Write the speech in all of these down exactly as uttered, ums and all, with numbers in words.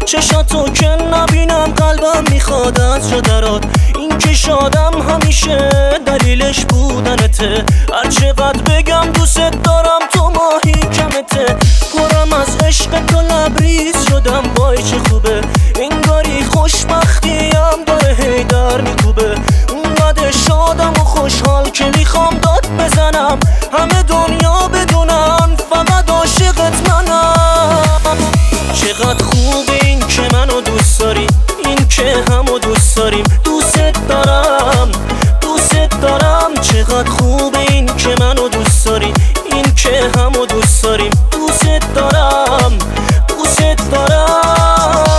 چشاتو که نبینم قلبم میخواد از جا درات. این که شادم همیشه دلیلش بودنته. هر چقدر بگم دوست دارم تو ماهی کمته. پرم از عشق تو لبریز شدم وای چه خوبه. انگاری خوشبختیم داره هی در میکوبه. اونقدر شادم و خوشحال که میخوام داد بزنم همه دنیا بدونن فقط عاشقت منم. چقدر خوب این که منو دوست داری، این که همو دوست داریم. دوست دارم دوست دارم. چقدر خوب این که منو دوست داری، این که همو دوست داریم. دوست دارم دوست دارم.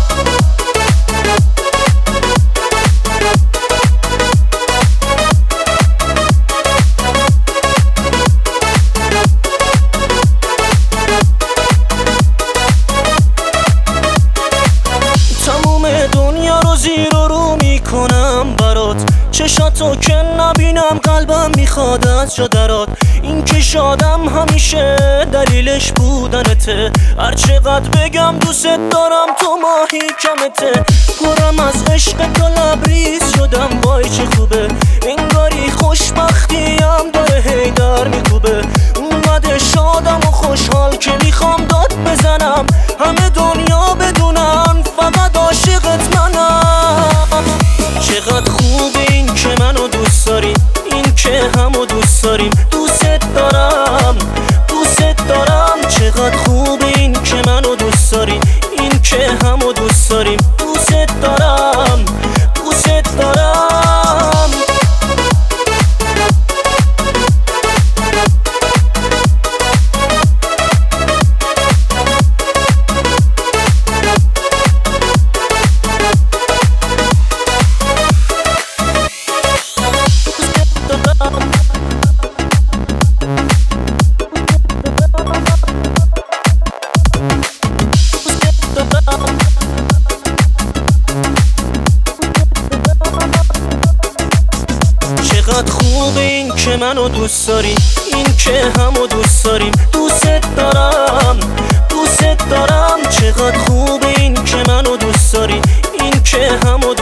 دنیا رو زیر و رو میکنم برات. چشاتو که نبینم قلبم میخواد از جا درات. این که شادم همیشه دلیلش بودنته. هر چقدر بگم دوست دارم تو ماهی کمته. پرم از عشق تو لبریز شدم وای چه خوبه. انگاری خوشبختیم داره هی در میکوبه. اونقدر شادم و خوشحال که میخوام داد بزنم همه دنیا بدونن فقط عاشقت منم. چقدر خوب این که منو دوست داری، این که همو دوست داریم. دوست دارم دوست دارم. چقدر خوب این که منو دوست داری، این که همو دوست داریم. دوست دارم دوست دارم. چقدر خوب این که منو دوست داری، این که همو دوست داریم. دوست دارم دوست دارم. چقدر خوب این که منو دوست داری، این که همو